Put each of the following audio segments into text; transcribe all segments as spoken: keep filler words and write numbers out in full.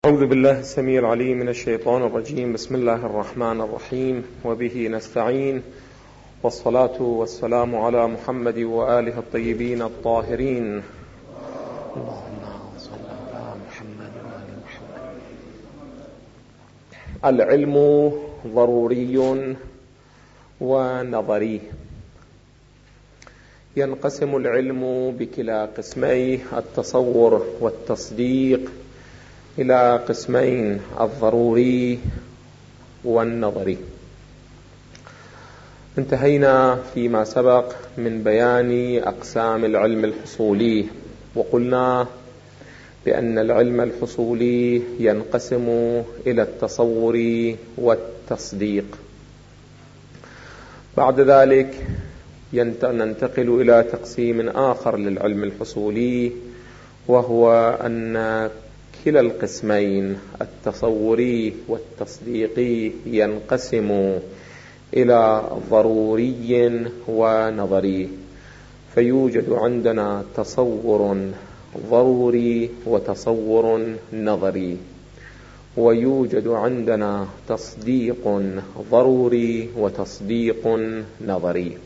أعوذ بالله السميع العليم من الشيطان الرجيم. بسم الله الرحمن الرحيم، وبه نستعين، والصلاة والسلام على محمد وآله الطيبين الطاهرين. اللهم صل على محمد وآل محمد. العلم ضروري ونظري. ينقسم العلم بكلا قسمي التصور والتصديق إلى قسمين: الضروري والنظري. انتهينا فيما سبق من بيان أقسام العلم الحصولي، وقلنا بأن العلم الحصولي ينقسم إلى التصور والتصديق. بعد ذلك ننتقل إلى تقسيم آخر للعلم الحصولي، وهو أن كلا القسمين التصوري والتصديقي ينقسم إلى ضروري ونظري، فيوجد عندنا تصور ضروري وتصور نظري، ويوجد عندنا تصديق ضروري وتصديق نظري.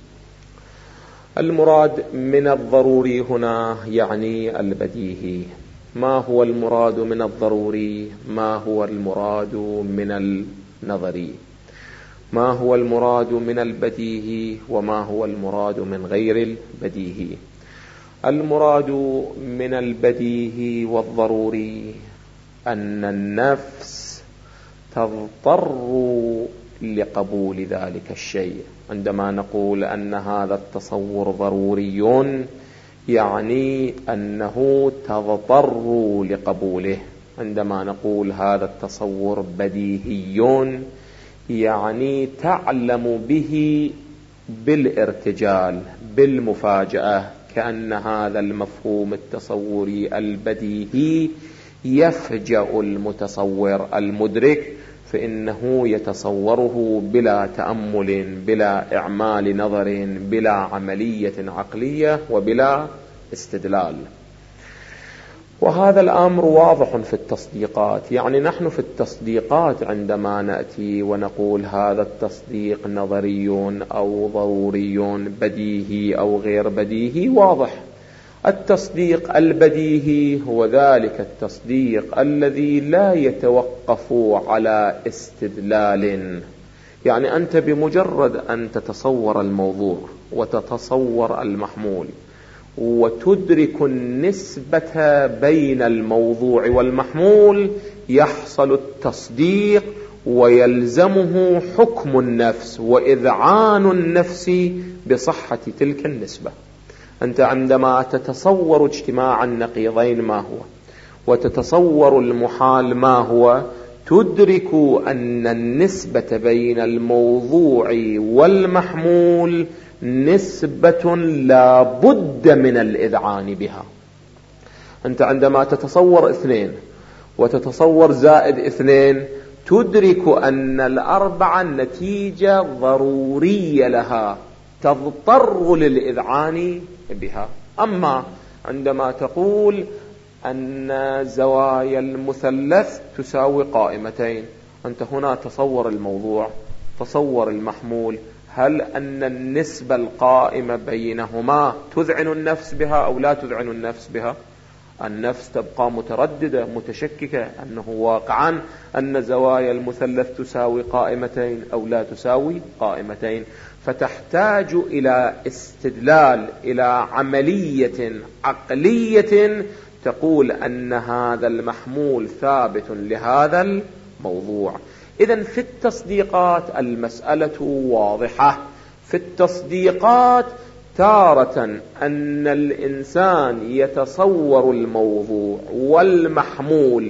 المراد من الضروري هنا يعني البديهي. ما هو المراد من الضروري؟ ما هو المراد من النظري؟ ما هو المراد من البديهي وما هو المراد من غير البديهي؟ المراد من البديهي والضروري أن النفس تضطر لقبول ذلك الشيء. عندما نقول أن هذا التصور ضروري يعني أنه تضطر لقبوله. عندما نقول هذا التصور بديهي يعني تعلم به بالارتجال، بالمفاجأة، كأن هذا المفهوم التصوري البديهي يفجأ المتصور المدرك، فإنه يتصوره بلا تأمل، بلا إعمال نظر، بلا عملية عقلية، وبلا استدلال. وهذا الأمر واضح في التصديقات. يعني نحن في التصديقات عندما نأتي ونقول هذا التصديق نظري أو ضروري، بديهي أو غير بديهي، واضح. التصديق البديهي هو ذلك التصديق الذي لا يتوقف على استدلال. يعني أنت بمجرد أن تتصور الموضوع وتتصور المحمول وتدرك النسبة بين الموضوع والمحمول يحصل التصديق، ويلزمه حكم النفس وإذعان النفس بصحة تلك النسبة. أنت عندما تتصور اجتماع النقيضين ما هو، وتتصور المحال ما هو، تدرك أن النسبة بين الموضوع والمحمول نسبة لا بد من الإذعان بها. أنت عندما تتصور اثنين وتتصور زائد اثنين، تدرك أن الأربعة نتيجة ضرورية لها، تضطر للإذعان بها. أما عندما تقول أن زوايا المثلث تساوي قائمتين، أنت هنا تصور الموضوع، تصور المحمول. هل أن النسبة القائمة بينهما تذعن النفس بها أو لا تذعن النفس بها؟ النفس تبقى مترددة متشككة أنه واقعا أن زوايا المثلث تساوي قائمتين أو لا تساوي قائمتين، فتحتاج إلى استدلال، إلى عملية عقلية تقول أن هذا المحمول ثابت لهذا الموضوع. إذن في التصديقات المسألة واضحة. في التصديقات تارة أن الإنسان يتصور الموضوع والمحمول،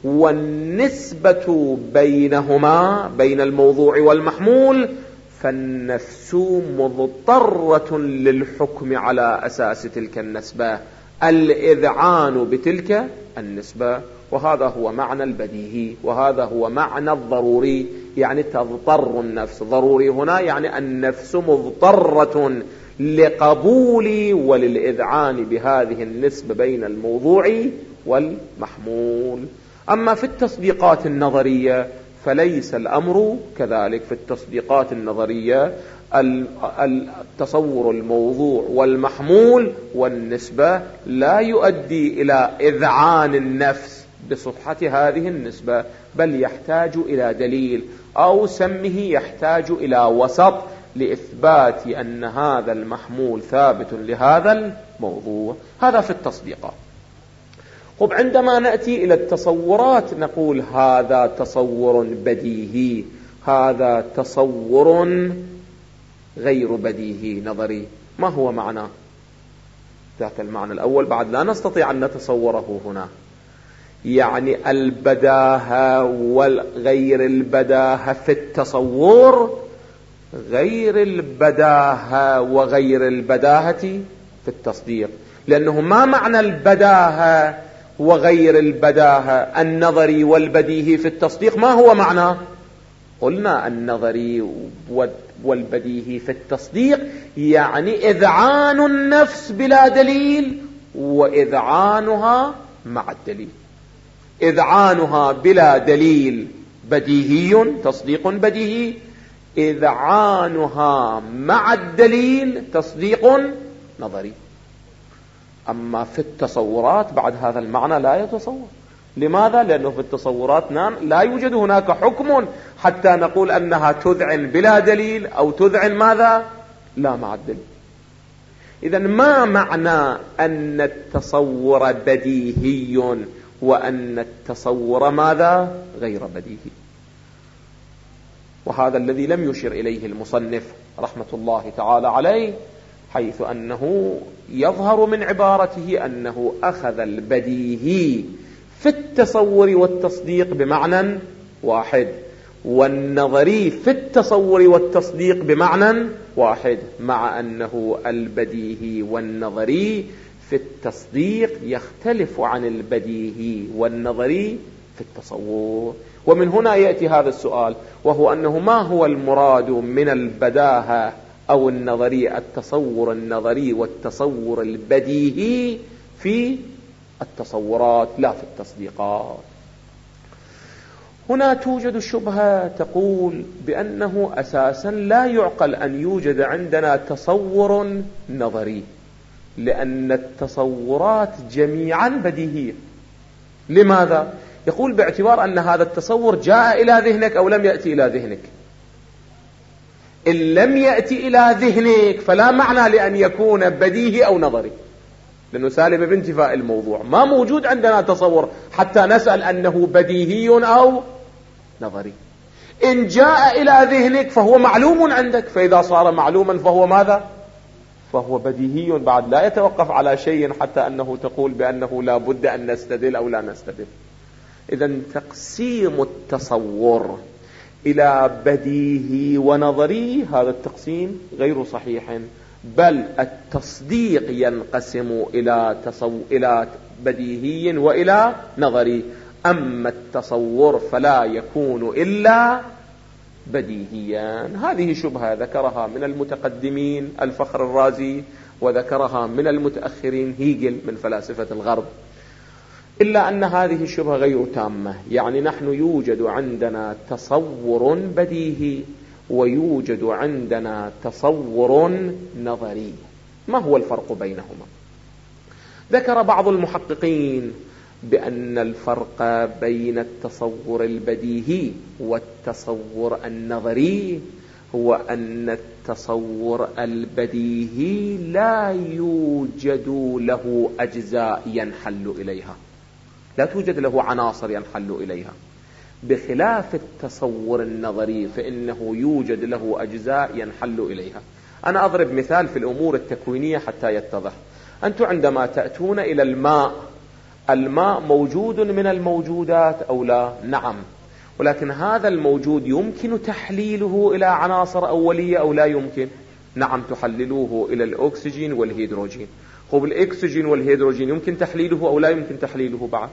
والنسبة بينهما بين الموضوع والمحمول، فالنفس مضطرة للحكم على أساس تلك النسبة، الإذعان بتلك النسبة. وهذا هو معنى البديهي، وهذا هو معنى الضروري. يعني تضطر النفس. ضروري هنا يعني النفس مضطرة لقبول وللإذعان بهذه النسبة بين الموضوع والمحمول. أما في التصديقات النظرية فليس الأمر كذلك. في التصديقات النظرية التصور الموضوع والمحمول والنسبة لا يؤدي إلى إذعان النفس بصحة هذه النسبة، بل يحتاج إلى دليل، أو سمه يحتاج إلى وسط لإثبات أن هذا المحمول ثابت لهذا الموضوع. هذا في التصديقات. طب عندما نأتي إلى التصورات نقول هذا تصور بديهي، هذا تصور غير بديهي نظري. ما هو معناه؟ ذاك المعنى الأول بعد لا نستطيع أن نتصوره هنا، يعني البداهة والغير البداهة في التصور غير البداهة وغير البداهة في التصديق. لأنه ما معنى البداهة وغير البداهة؟ النظري والبديهي في التصديق ما هو معناه؟ قلنا النظري والبديهي في التصديق يعني إذعان النفس بلا دليل وإذعانها مع الدليل. إذعانها بلا دليل بديهي، تصديق بديهي. إذعانها مع الدليل تصديق نظري. أما في التصورات بعد هذا المعنى لا يتصور. لماذا؟ لأنه في التصورات لا يوجد هناك حكم حتى نقول أنها تذعن بلا دليل أو تذعن ماذا؟ لا مع الدليل. إذن ما معنى أن التصور بديهي وأن التصور ماذا؟ غير بديهي. وهذا الذي لم يشر إليه المصنف رحمة الله تعالى عليه، حيث أنه يظهر من عبارته أنه أخذ البديهي في التصور والتصديق بمعنى واحد، والنظري في التصور والتصديق بمعنى واحد، مع أنه البديهي والنظري في التصديق يختلف عن البديهي والنظري في التصور. ومن هنا يأتي هذا السؤال، وهو أنه ما هو المراد من البداهة أو النظري؟ التصور النظري والتصور البديهي في التصورات لا في التصديقات. هنا توجد شبهة تقول بأنه أساسا لا يعقل أن يوجد عندنا تصور نظري، لأن التصورات جميعا بديهية. لماذا؟ يقول باعتبار أن هذا التصور جاء إلى ذهنك أو لم يأتي إلى ذهنك. إن لم يأتي إلى ذهنك فلا معنى لأن يكون بديهي أو نظري، لأنه سالب بانتفاء الموضوع. ما موجود عندنا تصور حتى نسأل أنه بديهي أو نظري. إن جاء إلى ذهنك فهو معلوم عندك، فإذا صار معلوما فهو ماذا؟ فهو بديهي. بعد لا يتوقف على شيء حتى أنه تقول بأنه لا بد أن نستدل أو لا نستدل. إذن تقسيم التصور إلى بديهي ونظري هذا التقسيم غير صحيح، بل التصديق ينقسم إلى تصو... إلى بديهي وإلى نظري. أما التصور فلا يكون إلا بديهيا. هذه شبهة ذكرها من المتقدمين الفخر الرازي، وذكرها من المتأخرين هيجل من فلاسفة الغرب، إلا أن هذه الشبهة غير تامة. يعني نحن يوجد عندنا تصور بديهي ويوجد عندنا تصور نظري. ما هو الفرق بينهما؟ ذكر بعض المحققين بأن الفرق بين التصور البديهي والتصور النظري هو أن التصور البديهي لا يوجد له أجزاء ينحل إليها، لا توجد له عناصر ينحل إليها، بخلاف التصور النظري فإنه يوجد له أجزاء ينحل إليها. أنا أضرب مثال في الأمور التكوينية حتى يتضح. أنتم عندما تأتون إلى الماء، الماء موجود من الموجودات أو لا؟ نعم. ولكن هذا الموجود يمكن تحليله إلى عناصر أولية أو لا يمكن؟ نعم، تحللوه إلى الأكسجين والهيدروجين. خب الأكسجين والهيدروجين يمكن تحليله أو لا يمكن تحليله بعد؟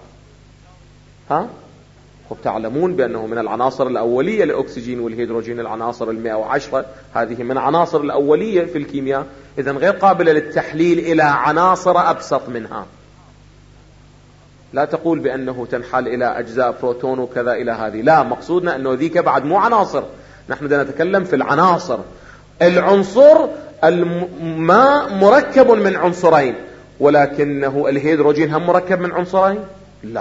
ها؟ خب تعلمون بأنه من العناصر الأولية الأكسجين والهيدروجين، العناصر المئة وعشرة هذه من عناصر الأولية في الكيمياء، إذن غير قابلة للتحليل إلى عناصر أبسط منها. لا تقول بأنه تنحل إلى أجزاء بروتون وكذا إلى هذه، لا، مقصودنا أنه ذيك بعد مو عناصر، نحن بدنا نتكلم في العناصر. العنصر الماء مركب من عنصرين، ولكنه الهيدروجين هم مركب من عنصرين؟ لا.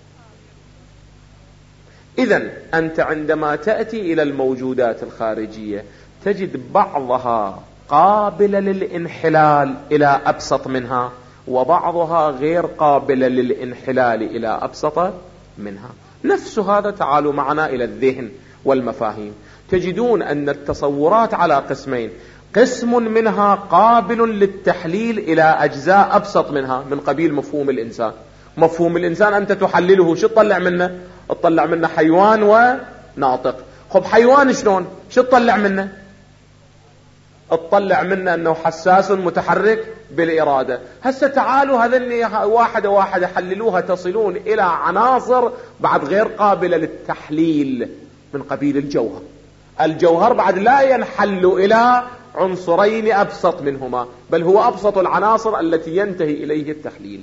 إذن أنت عندما تأتي إلى الموجودات الخارجية تجد بعضها قابلة للانحلال إلى أبسط منها، وبعضها غير قابلة للانحلال إلى أبسط منها. نفس هذا تعالوا معنا إلى الذهن والمفاهيم، تجدون أن التصورات على قسمين، قسم منها قابل للتحليل إلى أجزاء أبسط منها من قبيل مفهوم الإنسان. مفهوم الإنسان أنت تحلله، شو تطلع منه؟ تطلع منه حيوان وناطق. خب حيوان شلون؟ شو تطلع منه؟ تطلع منه أنه حساس متحرك بالإرادة. هسه تعالوا هذني واحدة واحدة حللوها، تصلون إلى عناصر بعد غير قابلة للتحليل من قبيل الجوهر. الجوهر بعد لا ينحل إلى عنصرين أبسط منهما، بل هو أبسط العناصر التي ينتهي إليه التحليل.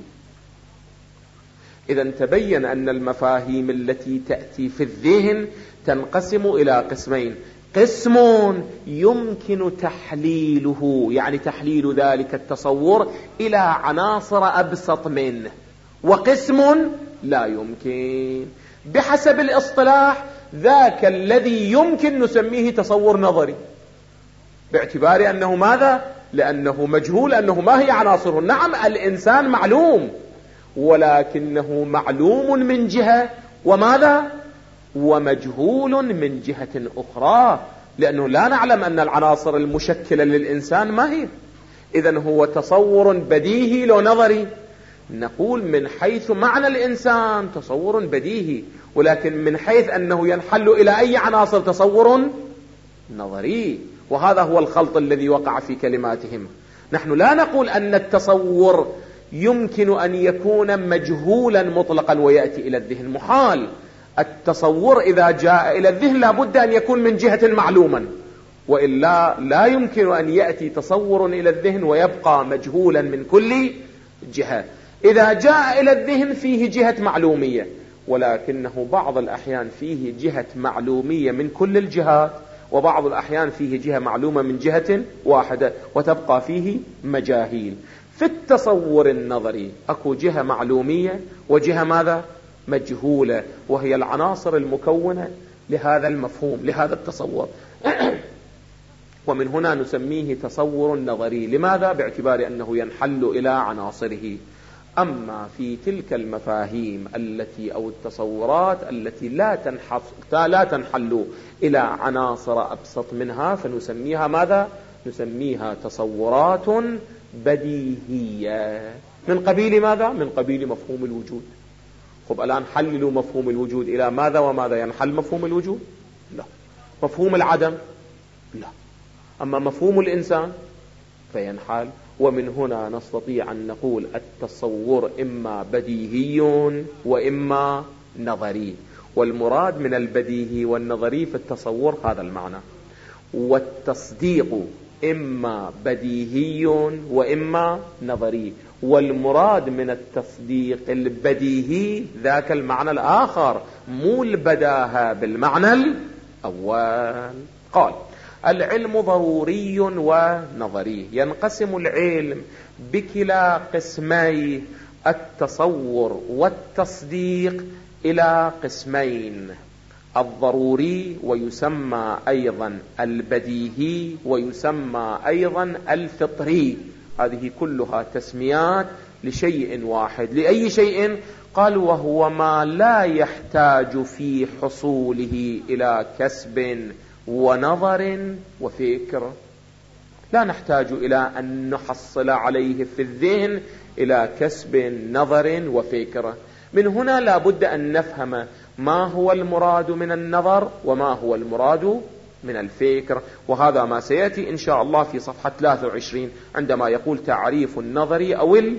إذا تبين أن المفاهيم التي تأتي في الذهن تنقسم إلى قسمين، قسم يمكن تحليله، يعني تحليل ذلك التصور إلى عناصر أبسط منه، وقسم لا يمكن. بحسب الاصطلاح ذاك الذي يمكن نسميه تصور نظري، باعتبار أنه ماذا؟ لأنه مجهول، أنه ما هي عناصره. نعم الإنسان معلوم، ولكنه معلوم من جهة، وماذا؟ ومجهول من جهة أخرى، لأنه لا نعلم أن العناصر المشكلة للإنسان ما هي. إذن هو تصور بديهي لو نظري؟ نقول من حيث معنى الإنسان تصور بديهي، ولكن من حيث أنه ينحل إلى أي عناصر تصور نظري. وهذا هو الخلط الذي وقع في كلماتهم. نحن لا نقول أن التصور يمكن أن يكون مجهولا مطلقا ويأتي إلى الذهن، محال. التصور إذا جاء إلى الذهن لابد أن يكون من جهة معلوما، وإلا لا يمكن أن يأتي تصور إلى الذهن ويبقى مجهولا من كل جهة. إذا جاء إلى الذهن فيه جهة معلومية، ولكنه بعض الأحيان فيه جهة معلومية من كل الجهات، وبعض الأحيان فيه جهة معلومة من جهة واحدة، وتبقى فيه مجاهيل. في التصور النظري أكو جهة معلومية وجهة ماذا؟ مجهولة، وهي العناصر المكونة لهذا المفهوم، لهذا التصور. ومن هنا نسميه تصور نظري. لماذا؟ باعتبار أنه ينحل إلى عناصره. أما في تلك المفاهيم التي أو التصورات التي لا لا تنحل إلى عناصر أبسط منها فنسميها ماذا؟ نسميها تصورات بديهية من قبيل ماذا؟ من قبيل مفهوم الوجود. خب الآن حللوا مفهوم الوجود إلى ماذا وماذا ينحل مفهوم الوجود؟ لا. مفهوم العدم؟ لا. أما مفهوم الإنسان فينحل. ومن هنا نستطيع أن نقول التصور إما بديهي وإما نظري، والمراد من البديهي والنظري في التصور هذا المعنى. والتصديق إما بديهي وإما نظري، والمراد من التصديق البديهي ذاك المعنى الآخر، مو البداهة بالمعنى الأول. قال العلم ضروري ونظري. ينقسم العلم بكلا قسمي التصور والتصديق إلى قسمين، الضروري ويسمى أيضا البديهي ويسمى أيضا الفطري. هذه كلها تسميات لشيء واحد. لأي شيء؟ قال وهو ما لا يحتاج في حصوله إلى كسب ونظر وفكر. لا نحتاج إلى أن نحصل عليه في الذهن إلى كسب نظر وفكر. من هنا لا بد أن نفهم ما هو المراد من النظر وما هو المراد من الفكر، وهذا ما سيأتي إن شاء الله في صفحة ثلاثة وعشرين عندما يقول تعريف النظر أو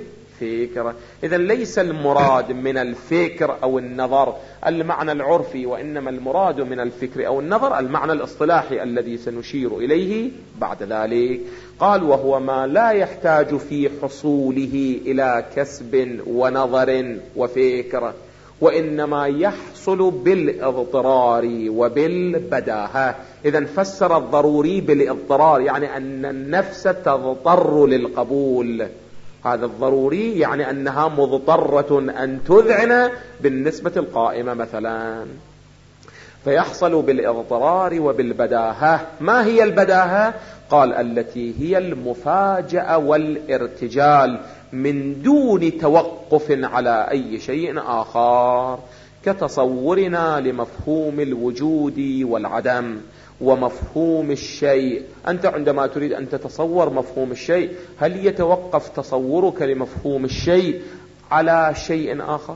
الفكر. إذا ليس المراد من الفكر أو النظر المعنى العرفي، وإنما المراد من الفكر أو النظر المعنى الاصطلاحي الذي سنشير إليه بعد ذلك. قال: وهو ما لا يحتاج في حصوله إلى كسب ونظر وفكر، وإنما يحصل بالاضطرار وبالبداهة. إذا فسر الضروري بالاضطرار، يعني أن النفس تضطر للقبول. هذا الضروري يعني أنها مضطرة أن تذعن بالنسبة القائمة مثلا، فيحصل بالاضطرار وبالبداهة. ما هي البداهة؟ قال: التي هي المفاجأة والارتجال من دون توقف على أي شيء آخر، كتصورنا لمفهوم الوجود والعدم ومفهوم الشيء. أنت عندما تريد أن تتصور مفهوم الشيء، هل يتوقف تصورك لمفهوم الشيء على شيء آخر؟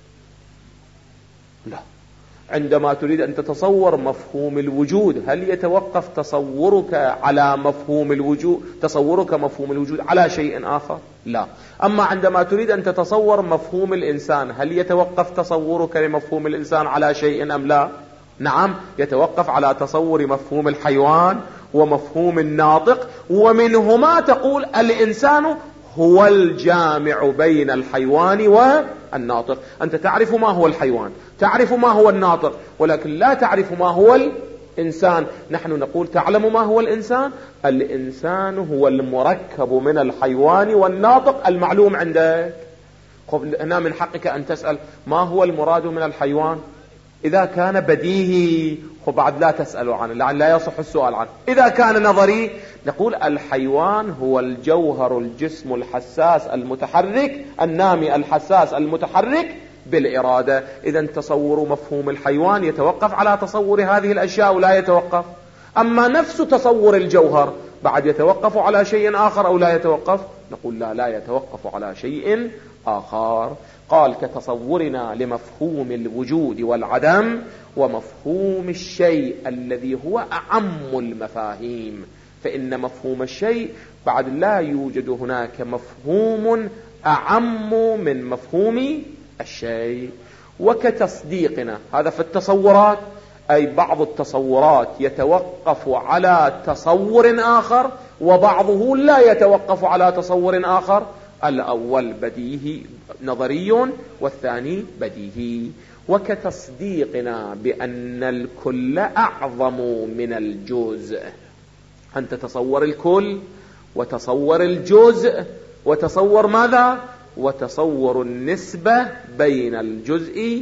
لا. عندما تريد أن تتصور مفهوم الوجود، هل يتوقف تصورك على مفهوم الوجود تصورك مفهوم الوجود على شيء آخر؟ لا. أما عندما تريد أن تتصور مفهوم الإنسان، هل يتوقف تصورك لمفهوم الإنسان على شيء أم لا؟ نعم، يتوقف على تصور مفهوم الحيوان ومفهوم الناطق، ومنهما تقول الإنسان هو الجامع بين الحيوان والناطق. أنت تعرف ما هو الحيوان، تعرف ما هو الناطق، ولكن لا تعرف ما هو الإنسان. نحن نقول: تعلم ما هو الإنسان؟ الإنسان هو المركب من الحيوان والناطق المعلوم عندك. هنا من حقك أن تسأل: ما هو المراد من الحيوان؟ إذا كان بديهي وبعد لا تسأل عنه، لعل لا يصح السؤال عنه. إذا كان نظري، نقول: الحيوان هو الجوهر الجسم الحساس المتحرك النامي الحساس المتحرك بالإرادة. إذا تصور مفهوم الحيوان يتوقف على تصور هذه الأشياء ولا يتوقف. أما نفس تصور الجوهر بعد يتوقف على شيء آخر أو لا يتوقف؟ نقول: لا لا يتوقف على شيء آخر. قال: كتصورنا لمفهوم الوجود والعدم ومفهوم الشيء الذي هو أعم المفاهيم. فإن مفهوم الشيء بعد لا يوجد هناك مفهوم أعم من مفهوم الشيء. وكتصديقنا، هذا في التصورات، أي بعض التصورات يتوقف على تصور آخر وبعضه لا يتوقف على تصور آخر. الأول بديهي نظري والثاني بديهي. وكتصديقنا بأن الكل أعظم من الجزء. أنت تصور الكل وتصور الجزء وتصور ماذا؟ وتصور النسبة بين الجزء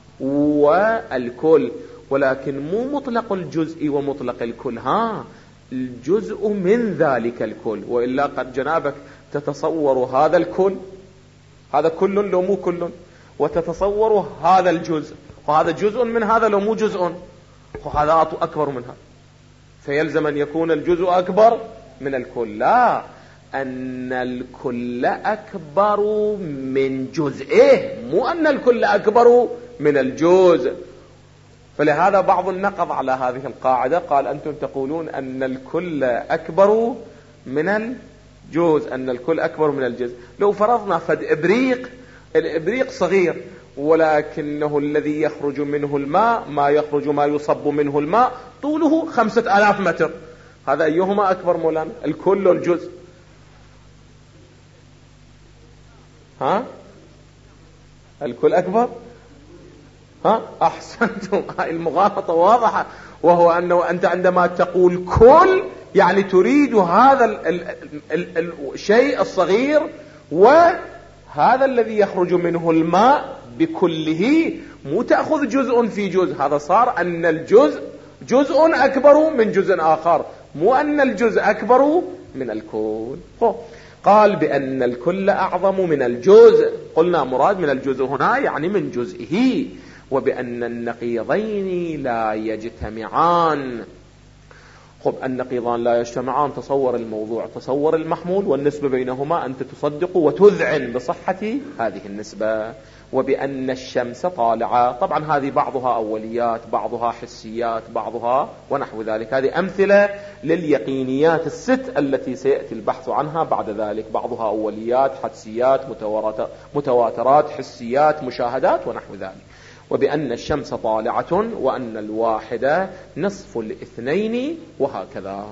والكل، ولكن مو مطلق الجزء ومطلق الكل، ها الجزء من ذلك الكل. وإلا قد جنابك تتصور هذا الكل، هذا كل لو مو كل، وتتصور هذا الجزء وهذا جزء من هذا لو مو جزء، وهذا أكبر من هذا، فيلزم أن يكون الجزء أكبر من الكل. لا، أن الكل أكبر من جزئه، مو أن الكل أكبر من الجزء. فلهذا بعض النقض على هذه القاعدة قال: أنتم تقولون أن الكل أكبر من الجزء، أن الكل أكبر من الجزء. لو فرضنا فد إبريق، الإبريق صغير ولكنه الذي يخرج منه الماء، ما يخرج ما يصب منه الماء طوله خمسة آلاف متر، هذا أيهما أكبر مولانا، الكل والجزء؟ ها الكل أكبر. ها أحسنتم، المغالطة واضحة، وهو أنه أنت عندما تقول كل يعني تريد هذا ال ال ال الشيء الصغير وهذا الذي يخرج منه الماء بكله، مو تأخذ جزء في جزء. هذا صار أن الجزء جزء أكبر من جزء آخر، مو أن الجزء أكبر من الكل. قال بأن الكل أعظم من الجزء، قلنا مراد من الجزء هنا يعني من جزئه. وبأن النقيضين لا يجتمعان. خب النقيضان لا يجتمعان، تصور الموضوع، تصور المحمول، والنسبة بينهما أنت تصدق وتذعن بصحة هذه النسبة. وبأن الشمس طالعة. طبعا هذه بعضها أوليات، بعضها حسيات، بعضها ونحو ذلك. هذه أمثلة لليقينيات الست التي سيأتي البحث عنها بعد ذلك. بعضها أوليات، حسيات، متواترات، حسيات، مشاهدات ونحو ذلك. وبأن الشمس طالعة وأن الواحدة نصف الاثنين وهكذا.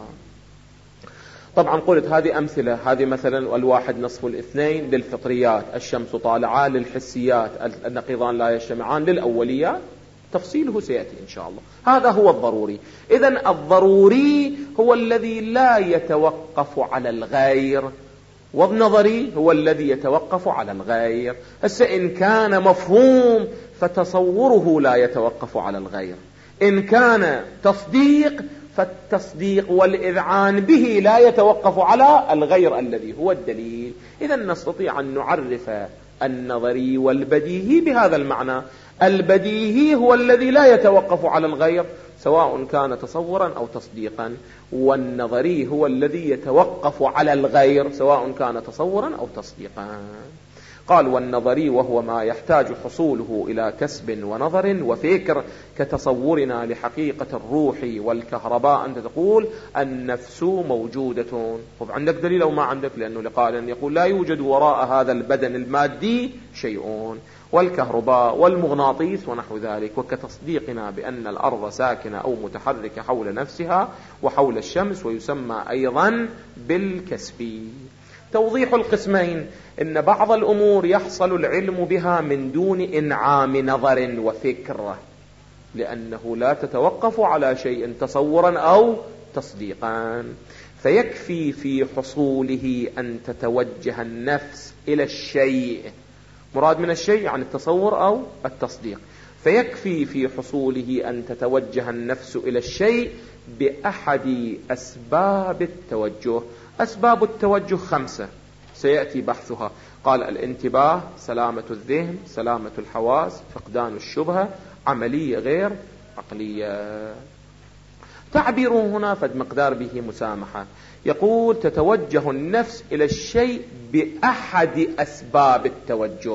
طبعا قلت هذه أمثلة. هذه مثلا الواحد نصف الاثنين للفطريات، الشمس طالعة للحسيات، النقيضان لا يجتمعان للأوليات. تفصيله سيأتي إن شاء الله. هذا هو الضروري. إذن الضروري هو الذي لا يتوقف على الغير، والنظري هو الذي يتوقف على الغير. هسه إن كان مفهوم فتصوره لا يتوقف على الغير، إن كان تصديق فالتصديق والإذعان به لا يتوقف على الغير الذي هو الدليل. إذن نستطيع أن نعرف النظري والبديهي بهذا المعنى. البديهي هو الذي لا يتوقف على الغير سواء كان تصورا أو تصديقا، والنظري هو الذي يتوقف على الغير سواء كان تصورا أو تصديقا. قال والنظري وهو ما يحتاج حصوله إلى كسب ونظر وفكر، كتصورنا لحقيقة الروح والكهرباء. أنت تقول النفس موجودة، طب عندك دليل أو ما عندك؟ لأنه لقائل يقول لا يوجد وراء هذا البدن المادي شيء، والكهرباء والمغناطيس ونحو ذلك. وكتصديقنا بأن الأرض ساكنة أو متحركة حول نفسها وحول الشمس، ويسمى أيضا بالكسب. توضيح القسمين: إن بعض الأمور يحصل العلم بها من دون إنعام نظر وفكر، لأنه لا تتوقف على شيء تصورا أو تصديقا، فيكفي في حصوله أن تتوجه النفس إلى الشيء. مراد من الشيء عن التصور أو التصديق. فيكفي في حصوله أن تتوجه النفس إلى الشيء بأحد أسباب التوجه. أسباب التوجه خمسة سيأتي بحثها. قال الانتباه، سلامة الذهن، سلامة الحواس، فقدان الشبهة، عملية غير عقلية. تعبيره هنا فد مقدار به مسامحة. يقول تتوجه النفس إلى الشيء بأحد أسباب التوجه.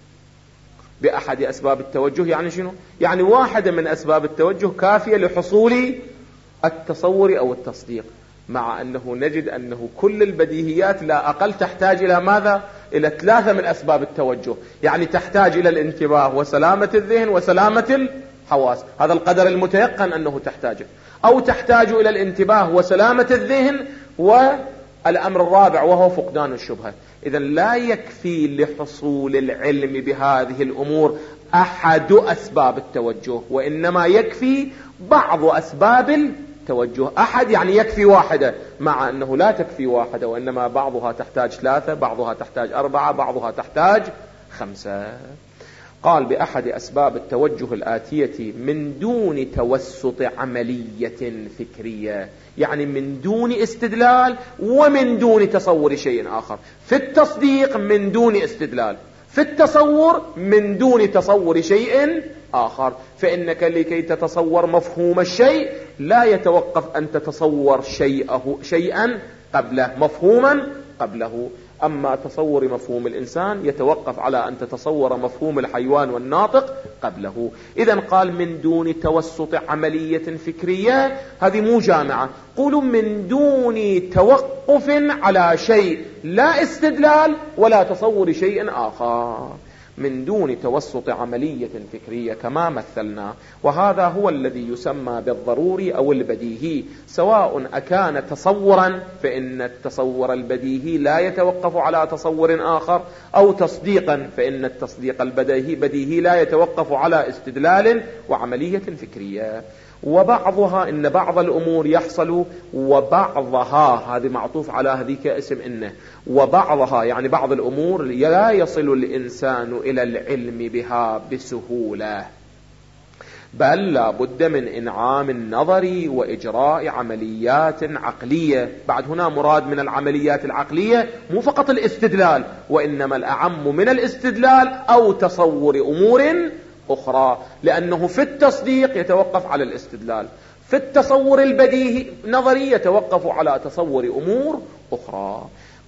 بأحد أسباب التوجه يعني شنو؟ يعني واحدة من أسباب التوجه كافية لحصول التصور أو التصديق، مع أنه نجد أنه كل البديهيات لا أقل تحتاج إلى ماذا؟ إلى ثلاثة من أسباب التوجه. يعني تحتاج إلى الانتباه وسلامة الذهن وسلامة الحواس، هذا القدر المتيقن أنه تحتاجه. أو تحتاج إلى الانتباه وسلامة الذهن والأمر الرابع وهو فقدان الشبهة. إذن لا يكفي لحصول العلم بهذه الأمور أحد أسباب التوجه، وإنما يكفي بعض أسباب التوجه. أحد يعني يكفي واحدة، مع أنه لا تكفي واحدة، وإنما بعضها تحتاج ثلاثة، بعضها تحتاج أربعة، بعضها تحتاج خمسة. قال بأحد أسباب التوجه الآتية من دون توسط عملية فكرية، يعني من دون استدلال ومن دون تصور شيء آخر. في التصديق من دون استدلال، في التصور من دون تصور شيء آخر. فإنك لكي تتصور مفهوم الشيء لا يتوقف أن تتصور شيئه شيئا قبله، مفهوما قبله. أما تصور مفهوم الإنسان يتوقف على أن تتصور مفهوم الحيوان والناطق قبله. إذن قال من دون توسط عملية فكرية، هذه مو جامعة. قولوا من دون توقف على شيء، لا استدلال ولا تصور شيء آخر، من دون توسط عملية فكرية كما مثلنا. وهذا هو الذي يسمى بالضروري أو البديهي، سواء أكان تصورا فإن التصور البديهي لا يتوقف على تصور آخر، أو تصديقا فإن التصديق البديهي بديهي لا يتوقف على استدلال وعملية فكرية. وبعضها إن بعض الأمور يحصل، وبعضها هذه معطوف على هذيك اسم إنه، وبعضها يعني بعض الأمور لا يصل الإنسان إلى العلم بها بسهولة، بل لا بد من إنعام النظر وإجراء عمليات عقلية. بعد هنا مراد من العمليات العقلية مو فقط الاستدلال، وإنما الأعم من الاستدلال أو تصور أمور أخرى، لأنه في التصديق يتوقف على الاستدلال، في التصور البديهي نظري يتوقف على تصور أمور أخرى.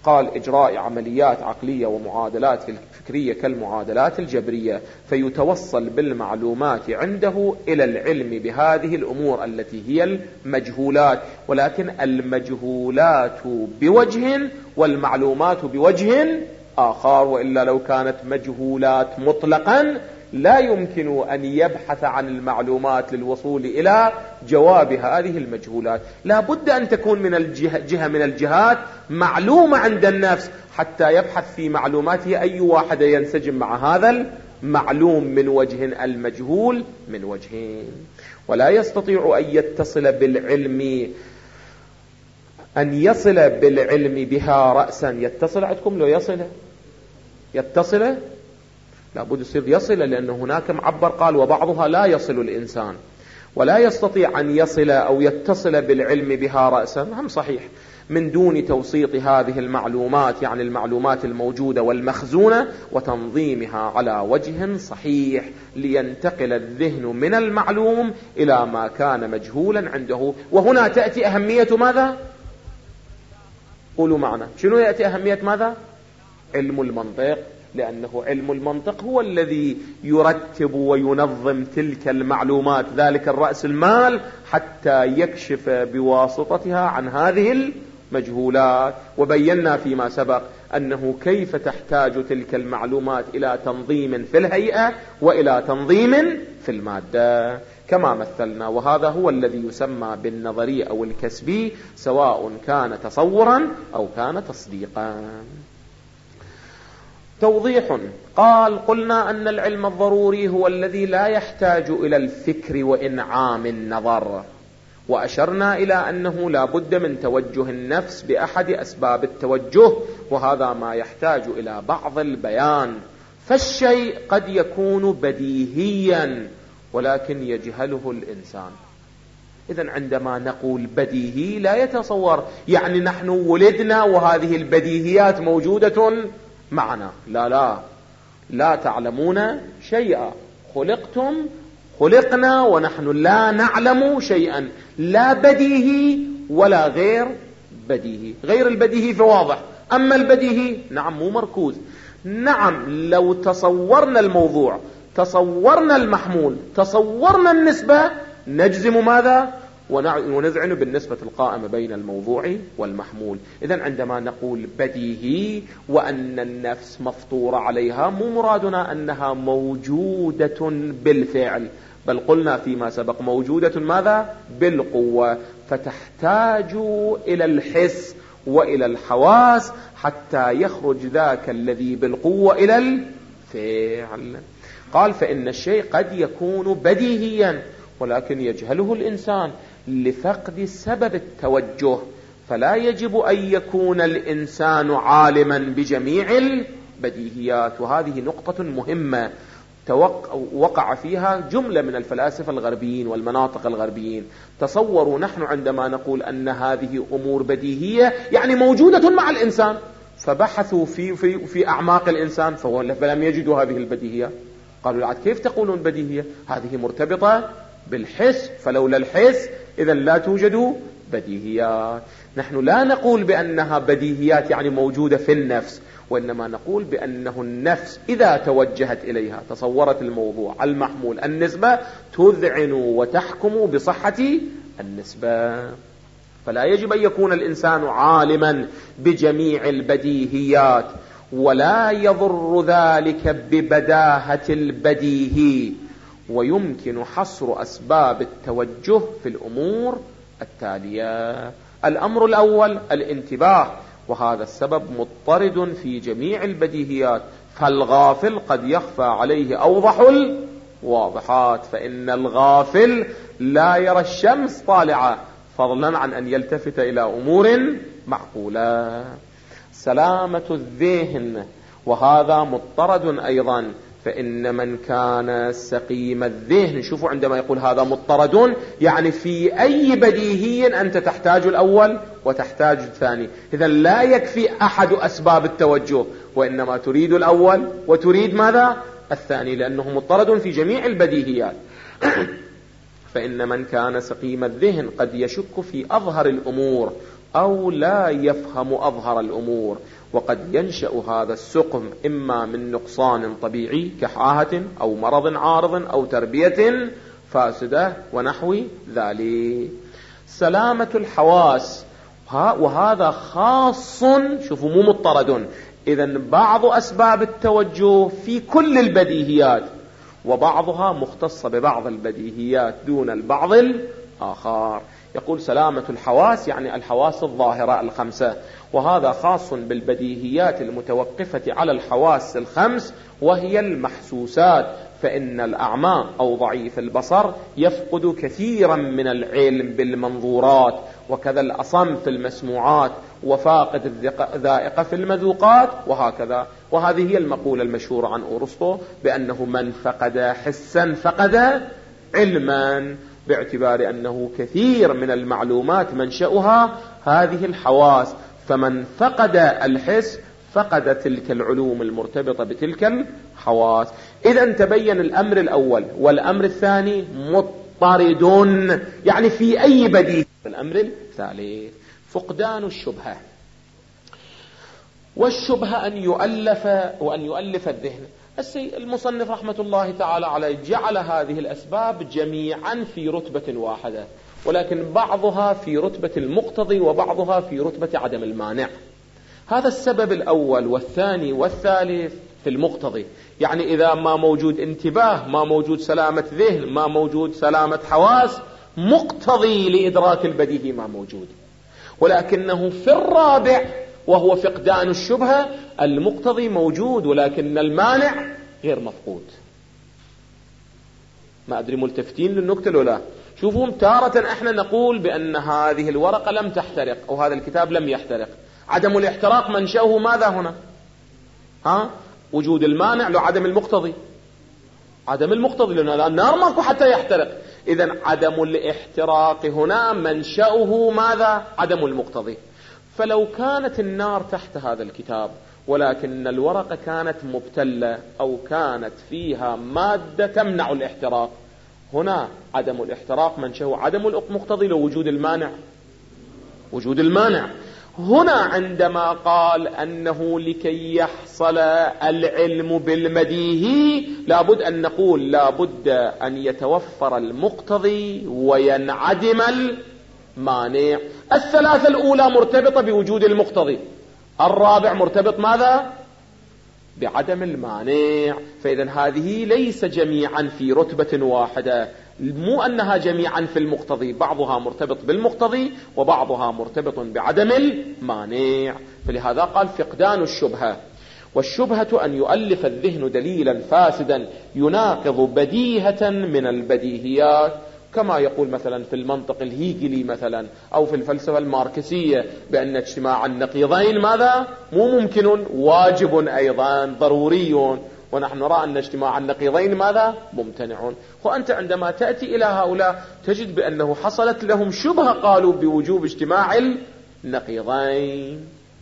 قال إجراء عمليات عقلية ومعادلات فكرية كالمعادلات الجبرية، فيتوصل بالمعلومات عنده إلى العلم بهذه الأمور التي هي المجهولات، ولكن المجهولات بوجه والمعلومات بوجه آخر، وإلا لو كانت مجهولات مطلقا لا يمكن أن يبحث عن المعلومات للوصول إلى جواب هذه المجهولات. لا بد أن تكون من الجهة جهة من الجهات معلومة عند النفس حتى يبحث في معلوماته أي واحدة ينسجم مع هذا المعلوم من وجه، المجهول من وجهين. ولا يستطيع أن يتصل بالعلم أن يصل بالعلم بها رأسا. يتصل عندكم لو يصل يتصل لابد يصير يصل، لأن هناك معبر قال وبعضها لا يصل الإنسان. ولا يستطيع أن يصل أو يتصل بالعلم بها رأسا، هم صحيح، من دون توسيط هذه المعلومات، يعني المعلومات الموجودة والمخزونة، وتنظيمها على وجه صحيح لينتقل الذهن من المعلوم إلى ما كان مجهولا عنده. وهنا تأتي أهمية ماذا؟ قولوا معنا، شنو يأتي أهمية ماذا؟ علم المنطق، لأنه علم المنطق هو الذي يرتب وينظم تلك المعلومات، ذلك الرأس المال، حتى يكشف بواسطتها عن هذه المجهولات. وبينا فيما سبق أنه كيف تحتاج تلك المعلومات إلى تنظيم في الهيئة وإلى تنظيم في المادة كما مثلنا، وهذا هو الذي يسمى بالنظري أو الكسبي، سواء كان تصورا أو كان تصديقا. توضيح. قال قلنا أن العلم الضروري هو الذي لا يحتاج إلى الفكر وإنعام النظر، وأشرنا إلى أنه لا بد من توجه النفس بأحد أسباب التوجه، وهذا ما يحتاج إلى بعض البيان. فالشيء قد يكون بديهيا ولكن يجهله الإنسان. إذن عندما نقول بديهي لا يتصور يعني نحن ولدنا وهذه البديهيات موجودة معنا، لا لا لا تعلمون شيئا، خلقتم خلقنا ونحن لا نعلم شيئا، لا بديهي ولا غير بديهي. غير البديهي فواضح، أما البديهي نعم مو مركوز. نعم لو تصورنا الموضوع، تصورنا المحمول، تصورنا النسبة، نجزم ماذا؟ ونذعن بالنسبة القائمة بين الموضوع والمحمول. إذن عندما نقول بديهي وأن النفس مفطورة عليها، مو مرادنا أنها موجودة بالفعل، بل قلنا فيما سبق موجودة ماذا؟ بالقوة، فتحتاج إلى الحس وإلى الحواس حتى يخرج ذاك الذي بالقوة إلى الفعل. قال فإن الشيء قد يكون بديهيا ولكن يجهله الإنسان لفقد سبب التوجه، فلا يجب أن يكون الإنسان عالما بجميع البديهيات. وهذه نقطة مهمة وقع فيها جملة من الفلاسفة الغربيين والمناطق الغربيين. تصوروا نحن عندما نقول أن هذه أمور بديهية يعني موجودة مع الإنسان، فبحثوا في, في, في أعماق الإنسان فلم يجدوا هذه البديهية. قالوا لعد كيف تقولون بديهية؟ هذه مرتبطة بالحس، فلولا الحس إذا لا توجد بديهيات. نحن لا نقول بأنها بديهيات يعني موجودة في النفس، وإنما نقول بأنه النفس إذا توجهت إليها، تصورت الموضوع المحمول النسبة، تذعن وتحكم بصحة النسبة. فلا يجب أن يكون الإنسان عالما بجميع البديهيات، ولا يضر ذلك ببداهة البديهي. ويمكن حصر أسباب التوجه في الأمور التالية. الأمر الأول الانتباه، وهذا السبب مضطرد في جميع البديهيات، فالغافل قد يخفى عليه أوضح الواضحات، فإن الغافل لا يرى الشمس طالعة فضلا عن أن يلتفت إلى أمور معقولة. سلامة الذهن، وهذا مضطرد أيضا، فإن من كان سقيم الذهن، شوفوا عندما يقول هذا مضطرد يعني في أي بديهي أنت تحتاج الأول وتحتاج الثاني. إذا لا يكفي أحد أسباب التوجه، وإنما تريد الأول وتريد ماذا؟ الثاني، لأنه مضطرد في جميع البديهيات. فإن من كان سقيم الذهن قد يشك في أظهر الأمور أو لا يفهم أظهر الأمور، وقد ينشأ هذا السقم إما من نقصان طبيعي كحاهة أو مرض عارض أو تربية فاسدة ونحو ذلك. سلامة الحواس وهذا خاص، شوفوا مو مضطرد، إذن بعض أسباب التوجه في كل البديهيات وبعضها مختصة ببعض البديهيات دون البعض الآخر. يقول سلامة الحواس يعني الحواس الظاهرة الخمسة، وهذا خاص بالبديهيات المتوقفة على الحواس الخمس وهي المحسوسات، فإن الأعمى أو ضعيف البصر يفقد كثيرا من العلم بالمنظورات، وكذا الأصم في المسموعات، وفاقد الذائقة في المذوقات، وهكذا. وهذه هي المقولة المشهورة عن أرسطو بأنه من فقد حسا فقد علما، باعتبار أنه كثير من المعلومات منشأها هذه الحواس، فمن فقد الحس فقد تلك العلوم المرتبطة بتلك الحواس. إذن تبين الأمر الأول. والأمر الثاني مضطرد، يعني في أي بديهة. الأمر الثالث فقدان الشبهة، والشبهة أن يؤلف وأن يؤلف الذهن. المصنف رحمة الله تعالى عليه جعل هذه الأسباب جميعا في رتبة واحدة، ولكن بعضها في رتبة المقتضي وبعضها في رتبة عدم المانع. هذا السبب الأول والثاني والثالث في المقتضي، يعني إذا ما موجود انتباه، ما موجود سلامة ذهن، ما موجود سلامة حواس، مقتضي لإدراك البديهي ما موجود. ولكنه في الرابع وهو فقدان الشبهة المقتضي موجود ولكن المانع غير مفقود. ما أدري ملتفتين للنكتة لو لا؟ شوفوا، تارة احنا نقول بأن هذه الورقة لم تحترق أو هذا الكتاب لم يحترق. عدم الاحتراق منشأه ماذا هنا؟ ها؟ وجود المانع لو عدم المقتضي، عدم المقتضي، لأن النار ماكو حتى يحترق. إذن عدم الاحتراق هنا منشأه ماذا؟ عدم المقتضي. فلو كانت النار تحت هذا الكتاب ولكن الورقة كانت مبتلة أو كانت فيها مادة تمنع الاحتراق، هنا عدم الاحتراق منشأه عدم المقتضي لو وجود المانع، وجود المانع. هنا عندما قال أنه لكي يحصل العلم بالمديهي لابد أن نقول لابد أن يتوفر المقتضي وينعدم المانع. الثلاثة الأولى مرتبطة بوجود المقتضي، الرابع مرتبط ماذا؟ بعدم المانع. فإذا هذه ليس جميعا في رتبة واحدة، مو أنها جميعا في المقتضي، بعضها مرتبط بالمقتضي وبعضها مرتبط بعدم المانع. فلهذا قال فقدان الشبهة. والشبهة أن يؤلف الذهن دليلا فاسدا يناقض بديهة من البديهيات، كما يقول مثلا في المنطق الهيجلي مثلا أو في الفلسفة الماركسية بأن اجتماع النقيضين ماذا؟ مو ممكن، واجب أيضا ضروري، ونحن نرى أن اجتماع النقيضين ماذا؟ ممتنع. وأنت عندما تأتي إلى هؤلاء تجد بأنه حصلت لهم شبهة قالوا بوجوب اجتماع النقيضين.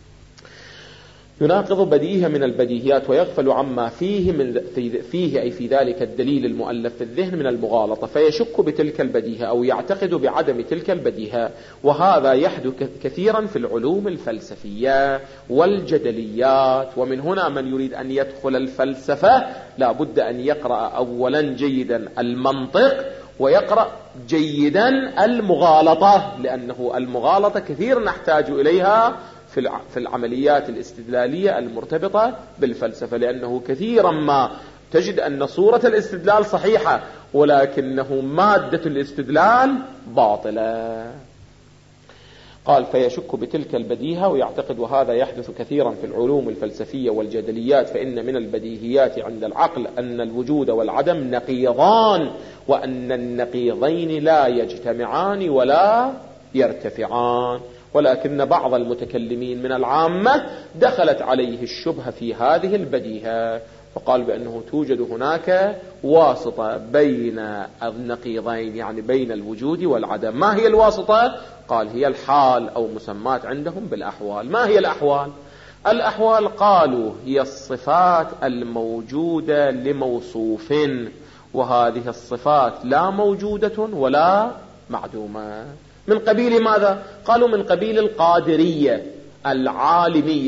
يناقض بديهة من البديهيات ويغفل عما فيه من فيه أي في ذلك الدليل المؤلف في الذهن من المغالطة، فيشك بتلك البديهة أو يعتقد بعدم تلك البديهة. وهذا يحدث كثيرا في العلوم الفلسفية والجدليات. ومن هنا من يريد أن يدخل الفلسفة لا بد أن يقرأ أولا جيدا المنطق ويقرأ جيدا المغالطة، لأنه المغالطة كثير نحتاج إليها في العمليات الاستدلالية المرتبطة بالفلسفة، لأنه كثيرا ما تجد أن صورة الاستدلال صحيحة ولكنه مادة الاستدلال باطلة. قال فيشك بتلك البديهة ويعتقد، وهذا يحدث كثيرا في العلوم الفلسفية والجدليات، فإن من البديهيات عند العقل أن الوجود والعدم نقيضان، وأن النقيضين لا يجتمعان ولا يرتفعان. ولكن بعض المتكلمين من العامة دخلت عليه الشبهة في هذه البديهة، فقال بأنه توجد هناك واسطة بين النقيضين، يعني بين الوجود والعدم. ما هي الواسطة؟ قال هي الحال أو مسمات عندهم بالأحوال. ما هي الأحوال؟ الأحوال قالوا هي الصفات الموجودة لموصوف، وهذه الصفات لا موجودة ولا معدومة. من قبيل ماذا؟ قالوا من قبيل القادرية العالمية.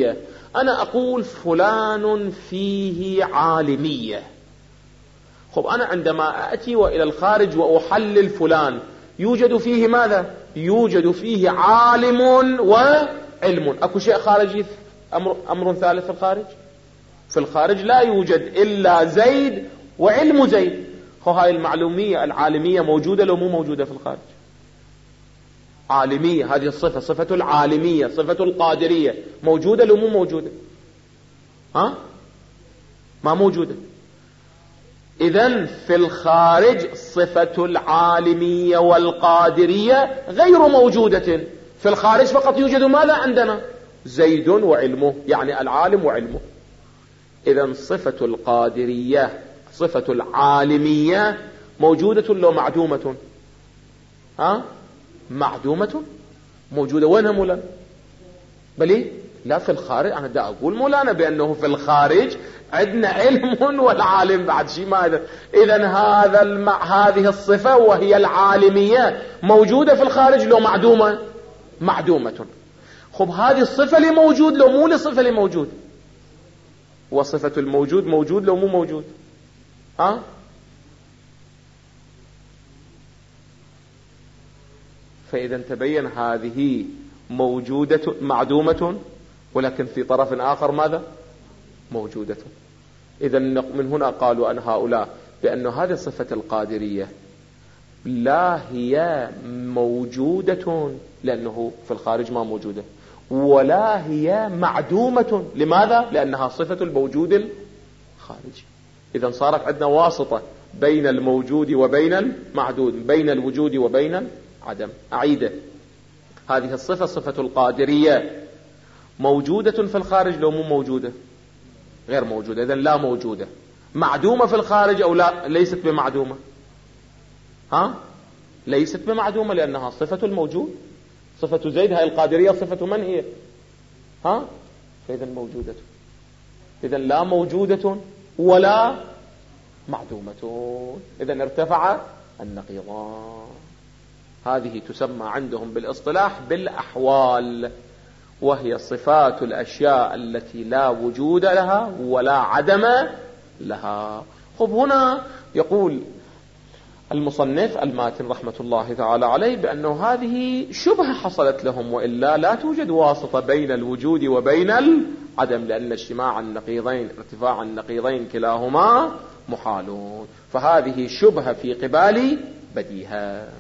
أنا أقول فلان فيه عالمية. خب أنا عندما أتي وإلى الخارج وأحلل فلان يوجد فيه ماذا؟ يوجد فيه عالم وعلم. أكو شيء خارجي، أمر, أمر ثالث في الخارج؟ في الخارج لا يوجد إلا زيد وعلم زيد. خب هاي المعلومية العالمية موجودة لو مو موجودة في الخارج؟ عالمية، هذه الصفة، صفة العالمية، صفة القادرية، موجودة لو مو موجودة؟ ها؟ ما موجودة. إذن في الخارج صفة العالمية والقادرية غير موجودة. في الخارج فقط يوجد ماذا عندنا؟ زيد وعلمه، يعني العالم وعلمه. إذن صفة القادرية، صفة العالمية موجودة لو معدومة؟ ها؟ معدومة. موجودة. وينها مولانا؟ بلي لا في الخارج. أنا دا أقول مولانا بأنه في الخارج عندنا علم والعالم بعد شيء ماذا. إذن هذا المع... هذه الصفة وهي العالمية موجودة في الخارج لو معدومة؟ معدومة. خب هذه الصفة اللي موجود لو مو لصفة اللي موجود؟ وصفة الموجود موجود لو مو موجود؟ ها؟ فإذا تبين هذه موجودة معدومة، ولكن في طرف آخر ماذا؟ موجودة. إذا من هنا قالوا أن هؤلاء بأن هذه الصفة القادرية لا هي موجودة لأنه في الخارج ما موجودة، ولا هي معدومة. لماذا؟ لأنها صفة الموجود الخارجي. إذا صارت عندنا واسطة بين الموجود وبين المعدود، بين الوجود وبين عدم. أعيده، هذه الصفة صفة القادرية موجودة في الخارج لو مو موجودة؟ غير موجودة. إذن لا موجودة. معدومة في الخارج أو لا؟ ليست بمعدومة. ها؟ ليست بمعدومة لأنها صفة الموجود. صفة زيد هاي القادرية صفة من هي؟ ها؟ فإذن موجودة. إذن لا موجودة ولا معدومة. إذن ارتفع النقيضان. هذه تسمى عندهم بالاصطلاح بالأحوال، وهي صفات الأشياء التي لا وجود لها ولا عدم لها. خب هنا يقول المصنف الماتن رحمة الله تعالى عليه بأنه هذه شبهة حصلت لهم، وإلا لا توجد واسطة بين الوجود وبين العدم، لأن اجتماع النقيضين ارتفاع النقيضين كلاهما محالون. فهذه شبهة في قبال بديهة.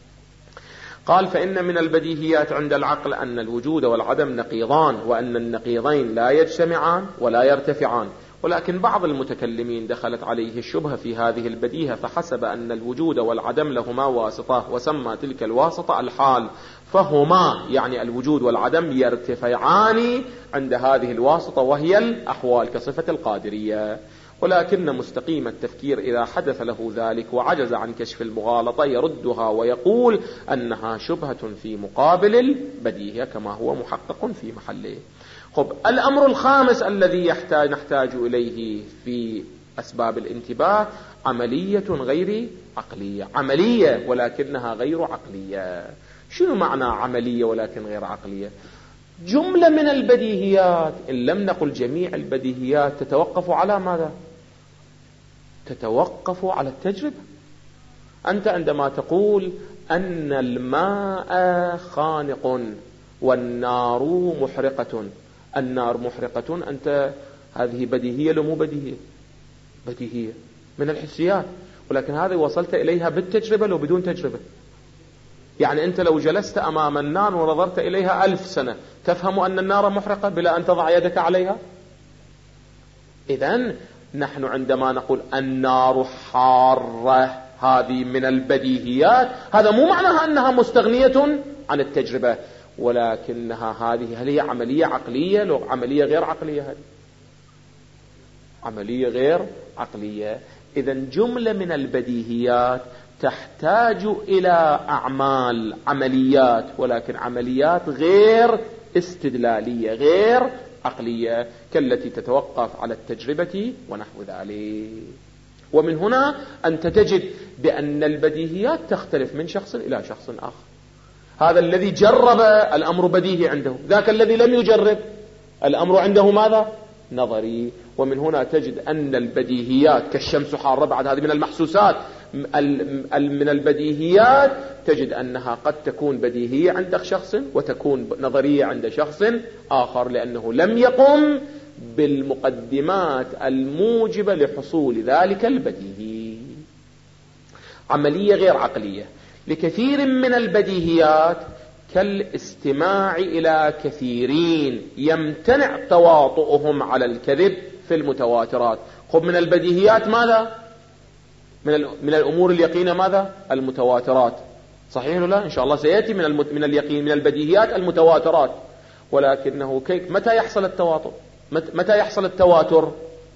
قال فإن من البديهيات عند العقل أن الوجود والعدم نقيضان، وأن النقيضين لا يجتمعان ولا يرتفعان. ولكن بعض المتكلمين دخلت عليه الشبهة في هذه البديهة، فحسب أن الوجود والعدم لهما واسطة، وسمى تلك الواسطة الحال. فهما يعني الوجود والعدم يرتفعان عند هذه الواسطة وهي الأحوال كصفة القادرية. ولكن مستقيم التفكير إذا حدث له ذلك وعجز عن كشف المغالطة يردها ويقول أنها شبهة في مقابل البديهية كما هو محقق في محله. خب الأمر الخامس الذي يحتاج نحتاج إليه في أسباب الانتباه عملية غير عقلية. عملية ولكنها غير عقلية. شنو معنى عملية ولكن غير عقلية؟ جملة من البديهيات، إن لم نقل جميع البديهيات، تتوقف على ماذا؟ تتوقف على التجربة. أنت عندما تقول أن الماء خانق والنار محرقة، النار محرقة، أنت هذه بديهية لو مو بديهية؟ بديهية من الحسيات، ولكن هذه وصلت إليها بالتجربة لو بدون تجربة. يعني أنت لو جلست أمام النار ونظرت إليها ألف سنة تفهم أن النار محرقة بلا أن تضع يدك عليها؟ إذن نحن عندما نقول النار حارة هذه من البديهيات، هذا مو معناها أنها مستغنية عن التجربة، ولكنها هذه هل هي عملية عقلية لو عملية غير عقلية؟ هذه عملية غير عقلية. إذن جملة من البديهيات تحتاج إلى أعمال عمليات، ولكن عمليات غير استدلالية غير عقلية كالتي تتوقف على التجربة ونحو ذلك. ومن هنا أنت تجد بأن البديهيات تختلف من شخص إلى شخص آخر. هذا الذي جرب الأمر بديهي عنده، ذاك الذي لم يجرب الأمر عنده ماذا؟ نظري. ومن هنا تجد أن البديهيات كالشمس حارة، بعد هذه من المحسوسات، من البديهيات تجد أنها قد تكون بديهية عند شخص وتكون نظرية عند شخص آخر، لأنه لم يقم بالمقدمات الموجبة لحصول ذلك البديهي. عملية غير عقلية لكثير من البديهيات كالاستماع إلى كثيرين يمتنع تواطؤهم على الكذب في المتواترات. خب من البديهيات ماذا؟ من من الأمور اليقينة ماذا؟ المتواترات. صحيح ولا لا؟ إن شاء الله سيأتي من المت... من اليقين من البديهيات المتواترات. ولكنه كيف متى يحصل التواطؤ؟ متى يحصل التواتر؟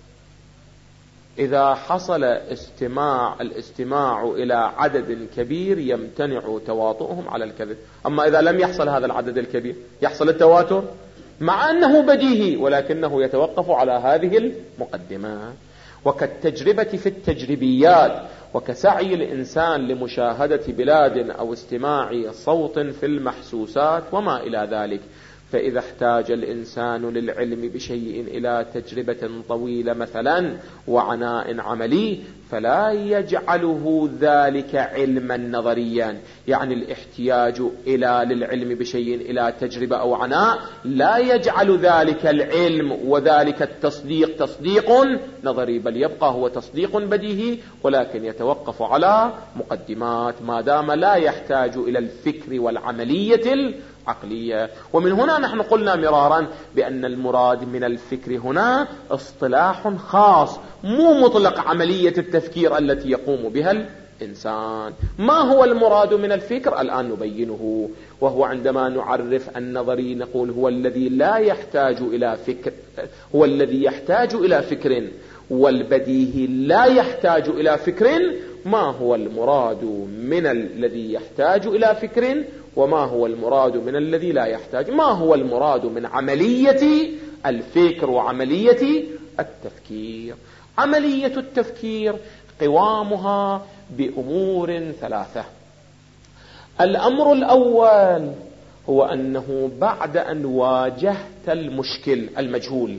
إذا حصل استماع الاستماع إلى عدد كبير يمتنع تواطؤهم على الكذب. أما إذا لم يحصل هذا العدد الكبير يحصل التواتر مع أنه بديهي، ولكنه يتوقف على هذه المقدمات. وكالتجربة في التجربيات، وكسعي الإنسان لمشاهدة بلاد أو استماع صوت في المحسوسات وما إلى ذلك. فإذا احتاج الإنسان للعلم بشيء إلى تجربة طويلة مثلا وعناء عملي، فلا يجعله ذلك علما نظريا. يعني الاحتياج إلى للعلم بشيء إلى تجربة أو عناء لا يجعل ذلك العلم وذلك التصديق تصديق نظري، بل يبقى هو تصديق بديهي، ولكن يتوقف على مقدمات ما دام لا يحتاج إلى الفكر والعملية عقلية. ومن هنا نحن قلنا مرارا بأن المراد من الفكر هنا اصطلاح خاص، مو مطلق عملية التفكير التي يقوم بها الإنسان. ما هو المراد من الفكر؟ الآن نبينه. وهو عندما نعرف النظري نقول هو الذي لا يحتاج إلى فكر، هو الذي يحتاج إلى فكر، والبديهي لا يحتاج إلى فكر. ما هو المراد من الذي يحتاج إلى فكر، وما هو المراد من الذي لا يحتاج؟ ما هو المراد من عملية الفكر وعملية التفكير؟ عملية التفكير قوامها بأمور ثلاثة. الأمر الأول هو أنه بعد أن واجهت المشكل المجهول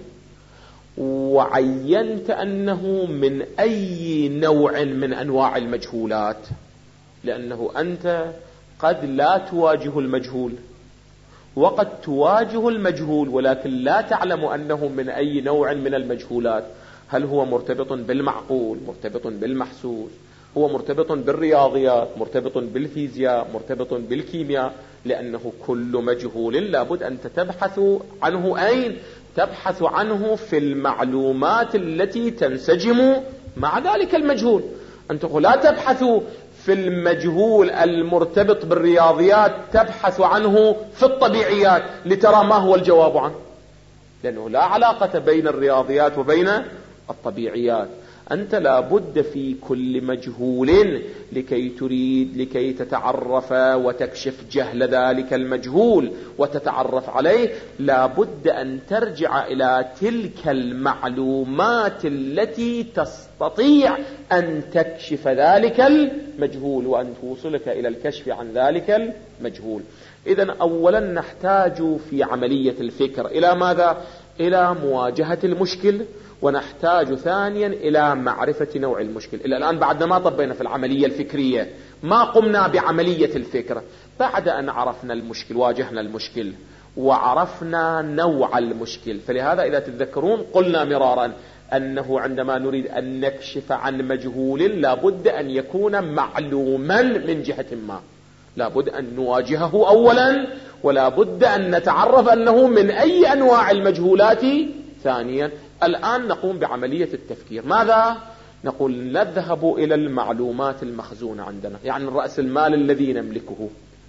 وعينت أنه من أي نوع من أنواع المجهولات، لأنه أنت قد لا تواجه المجهول وقد تواجه المجهول ولكن لا تعلم أنه من أي نوع من المجهولات. هل هو مرتبط بالمعقول، مرتبط بالمحسوس، هو مرتبط بالرياضيات، مرتبط بالفيزياء، مرتبط بالكيمياء؟ لأنه كل مجهول لابد أن تبحث عنه. أين تبحث عنه؟ في المعلومات التي تنسجم مع ذلك المجهول. أنتم لا تبحثوا في المجهول المرتبط بالرياضيات، تبحث عنه في الطبيعيات لترى ما هو الجواب عنه، لأنه لا علاقة بين الرياضيات وبين الطبيعيات. أنت لابد في كل مجهول لكي تريد لكي تتعرف وتكشف جهل ذلك المجهول وتتعرف عليه، لابد أن ترجع إلى تلك المعلومات التي تستطيع أن تكشف ذلك المجهول وأن توصلك إلى الكشف عن ذلك المجهول. إذن أولا نحتاج في عملية الفكر إلى ماذا؟ إلى مواجهة المشكل، ونحتاج ثانيا إلى معرفة نوع المشكل. إلى الآن بعد ما طبينا في العملية الفكرية، ما قمنا بعملية الفكر. بعد أن عرفنا المشكل، واجهنا المشكل وعرفنا نوع المشكل. فلهذا إذا تتذكرون قلنا مرارا أنه عندما نريد أن نكشف عن مجهول لابد أن يكون معلوما من جهة ما، لابد أن نواجهه أولا، ولا بد أن نتعرف أنه من أي أنواع المجهولات ثانيا. الآن نقوم بعملية التفكير. ماذا نقول؟ نذهب إلى المعلومات المخزونة عندنا، يعني رأس المال الذي نملكه،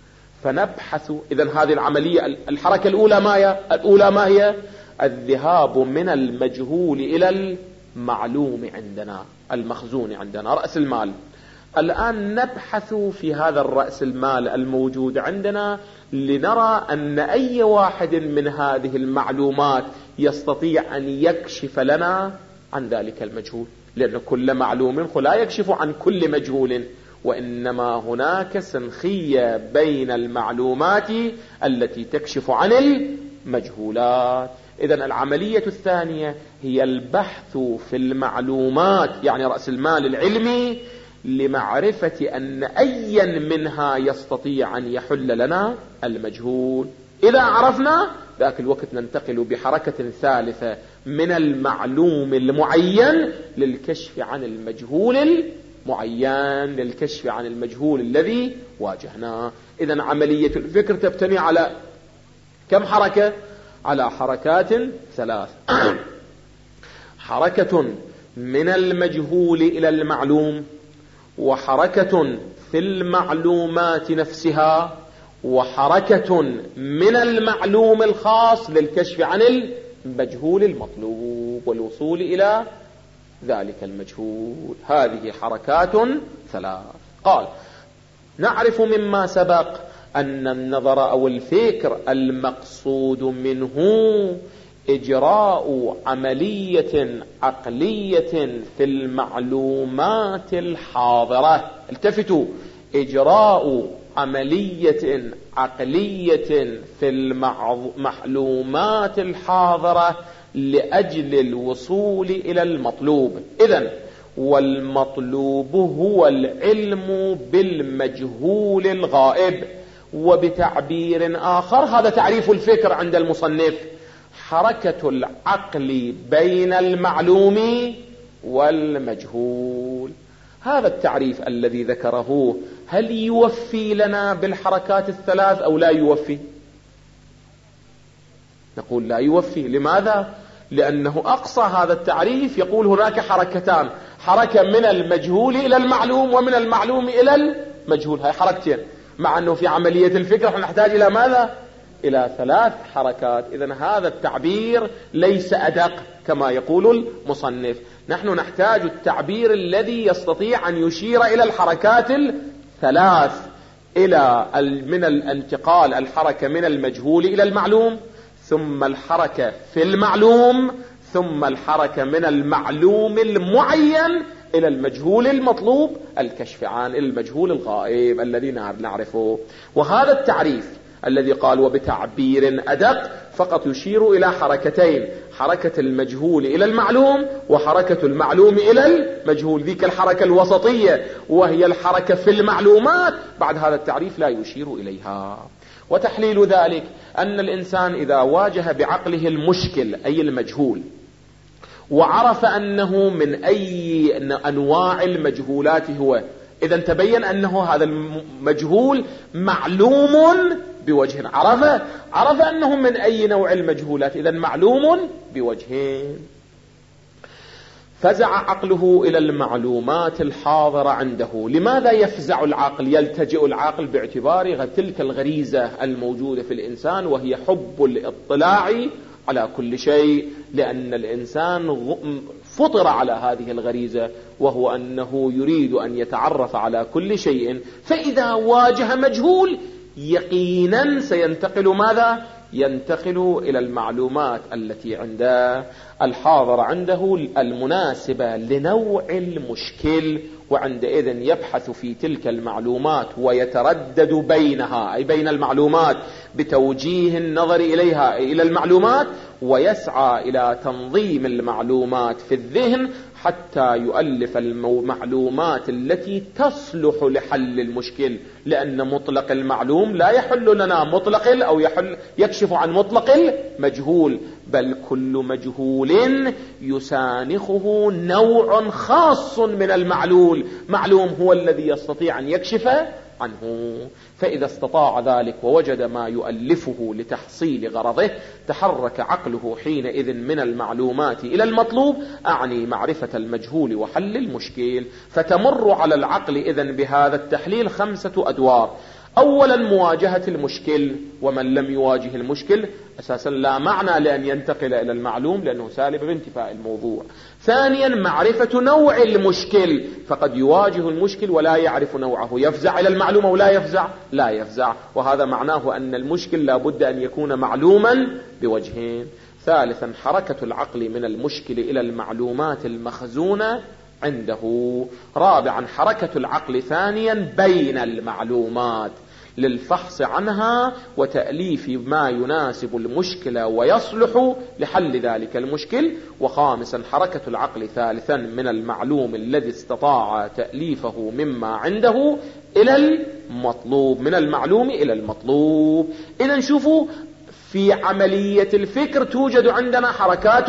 فنبحث. إذن هذه العملية الحركة الأولى ما هي؟ الأولى ما هي؟ الذهاب من المجهول إلى المعلوم عندنا المخزون عندنا رأس المال. الآن نبحث في هذا الرأس المال الموجود عندنا لنرى أن أي واحد من هذه المعلومات يستطيع أن يكشف لنا عن ذلك المجهول، لأن كل معلوم لا يكشف عن كل مجهول، وإنما هناك سنخية بين المعلومات التي تكشف عن المجهولات. إذن العملية الثانية هي البحث في المعلومات، يعني رأس المال العلمي، لمعرفة أن أيا منها يستطيع أن يحل لنا المجهول. إذا عرفنا ذاك الوقت ننتقل بحركة ثالثة من المعلوم المعين للكشف عن المجهول المعين، للكشف عن المجهول الذي واجهناه. إذن عملية الفكر تبتني على كم حركة؟ على حركات ثلاث. حركة من المجهول إلى المعلوم، وحركة في المعلومات نفسها، وحركة من المعلوم الخاص للكشف عن المجهول المطلوب والوصول إلى ذلك المجهول. هذه حركات ثلاث. قال: نعرف مما سبق أن النظر أو الفكر المقصود منه إجراء عملية عقلية في المعلومات الحاضرة. التفتوا: إجراء عملية عقلية في المعلومات الحاضرة لأجل الوصول إلى المطلوب. إذن والمطلوب هو العلم بالمجهول الغائب. وبتعبير آخر، هذا تعريف الفكر عند المصنف: حركة العقل بين المعلوم والمجهول. هذا التعريف الذي ذكره هل يوفي لنا بالحركات الثلاث أو لا يوفي؟ نقول لا يوفي. لماذا؟ لأنه أقصى هذا التعريف يقول هناك حركتان: حركة من المجهول إلى المعلوم، ومن المعلوم إلى المجهول. هاي حركتين، مع أنه في عملية الفكر نحتاج إلى ماذا؟ إلى ثلاث حركات. إذن هذا التعبير ليس أدق كما يقول المصنف. نحن نحتاج التعبير الذي يستطيع أن يشير إلى الحركات الثلاث، إلى من الانتقال، الحركة من المجهول إلى المعلوم، ثم الحركة في المعلوم، ثم الحركة من المعلوم المعين إلى المجهول المطلوب، الكشف عن المجهول الغائب الذي نعرفه. وهذا التعريف الذي قال وبتعبير أدق فقط يشير إلى حركتين: حركة المجهول إلى المعلوم، وحركة المعلوم إلى المجهول. ذيك الحركة الوسطية وهي الحركة في المعلومات، بعد هذا التعريف لا يشير إليها. وتحليل ذلك أن الإنسان إذا واجه بعقله المشكل أي المجهول، وعرف أنه من أي أنواع المجهولات هو، إذا تبين أنه هذا المجهول معلوم بوجه، عرف عرف أنه من أي نوع المجهولات، إذا معلوم بوجهين. فزع عقله إلى المعلومات الحاضرة عنده. لماذا يفزع العقل؟ يلتجئ العقل باعتبار تلك الغريزة الموجودة في الإنسان، وهي حب الاطلاع على كل شيء، لأن الإنسان فطر على هذه الغريزة، وهو أنه يريد أن يتعرف على كل شيء. فإذا واجه مجهول يقينا سينتقل ماذا؟ ينتقل إلى المعلومات التي عنده الحاضرة عنده المناسبة لنوع المشكل، وعندئذ يبحث في تلك المعلومات ويتردد بينها، أي بين المعلومات، بتوجيه النظر إليها إلى المعلومات، ويسعى إلى تنظيم المعلومات في الذهن حتى يؤلف المعلومات التي تصلح لحل المشكل. لأن مطلق المعلوم لا يحل لنا مطلق أو يحل يكشف عن مطلق المجهول، بل كل مجهول يسانخه نوع خاص من المعلول، معلوم هو الذي يستطيع أن يكشف عنه. فإذا استطاع ذلك ووجد ما يؤلفه لتحصيل غرضه، تحرك عقله حينئذ من المعلومات إلى المطلوب، أعني معرفة المجهول وحل المشكل. فتمر على العقل إذن بهذا التحليل خمسة أدوار. أولا مواجهة المشكل، ومن لم يواجه المشكل أساسا لا معنى لأن ينتقل إلى المعلوم، لأنه سالب بانتفاء الموضوع. ثانيا معرفة نوع المشكل، فقد يواجه المشكل ولا يعرف نوعه، يفزع إلى المعلومة ولا يفزع لا يفزع، وهذا معناه أن المشكل لا بد أن يكون معلوما بوجهين. ثالثا حركة العقل من المشكل إلى المعلومات المخزونة عنده. رابعا حركة العقل ثانيا بين المعلومات، للفحص عنها وتأليف ما يناسب المشكلة ويصلح لحل ذلك المشكل. وخامسا حركة العقل ثالثا من المعلوم الذي استطاع تأليفه مما عنده إلى المطلوب، من المعلوم إلى المطلوب. إذن شوفوا في عملية الفكر توجد عندنا حركات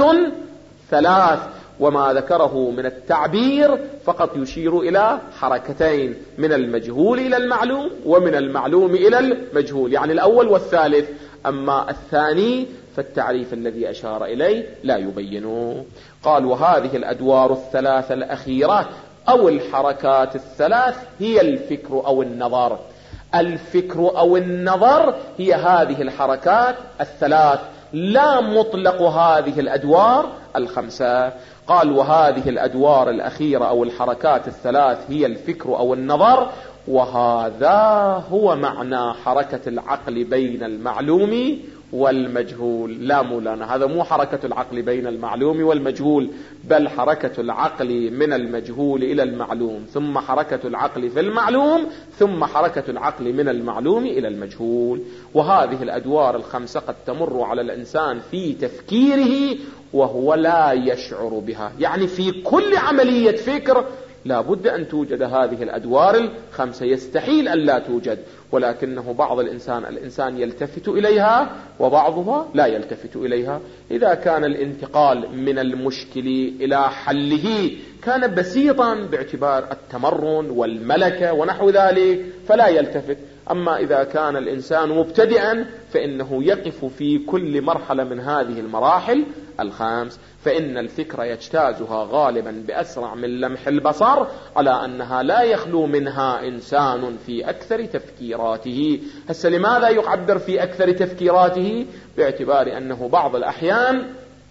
ثلاث، وما ذكره من التعبير فقط يشير إلى حركتين، من المجهول إلى المعلوم ومن المعلوم إلى المجهول، يعني الأول والثالث. أما الثاني فالتعريف الذي أشار إليه لا يبينه. قال وهذه الأدوار الثلاثة الأخيرة أو الحركات الثلاث هي الفكر أو النظر. الفكر أو النظر هي هذه الحركات الثلاث، لا مطلق هذه الأدوار الخمسة. قال وهذه الأدوار الأخيرة أو الحركات الثلاث هي الفكر أو النظر، وهذا هو معنى حركة العقل بين المعلوم والمجهول. لا مولانا، هذا مو حركة العقل بين المعلوم والمجهول، بل حركة العقل من المجهول إلى المعلوم، ثم حركة العقل في المعلوم، ثم حركة العقل من المعلوم إلى المجهول. وهذه الأدوار الخمسة قد تمر على الإنسان في تفكيره وهو لا يشعر بها، يعني في كل عملية فكر لا بد أن توجد هذه الأدوار الخمسة، يستحيل أن لا توجد، ولكنه بعض الإنسان الإنسان يلتفت إليها وبعضها لا يلتفت إليها. إذا كان الانتقال من المشكل إلى حله كان بسيطا باعتبار التمرن والملكة ونحو ذلك فلا يلتفت، أما إذا كان الإنسان مبتدئا فإنه يقف في كل مرحلة من هذه المراحل الخمس، فإن الفكرة يجتازها غالبا بأسرع من لمح البصر، على أنها لا يخلو منها إنسان في أكثر تفكيراته. هسه لماذا يعبر في أكثر تفكيراته؟ باعتبار أنه بعض الأحيان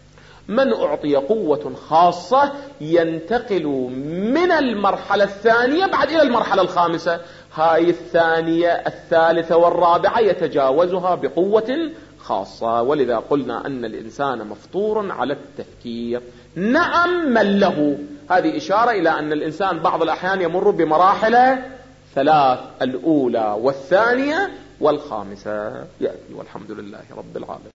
من أعطي قوة خاصة ينتقل من المرحلة الثانية بعد إلى المرحلة الخامسة، هاي الثانية الثالثة والرابعة يتجاوزها بقوة خاصة. ولذا قلنا أن الإنسان مفطور على التفكير. نعم من له، هذه إشارة إلى أن الإنسان بعض الأحيان يمر بمراحل ثلاث، الأولى والثانية والخامسة يأتي، والحمد لله رب العالمين.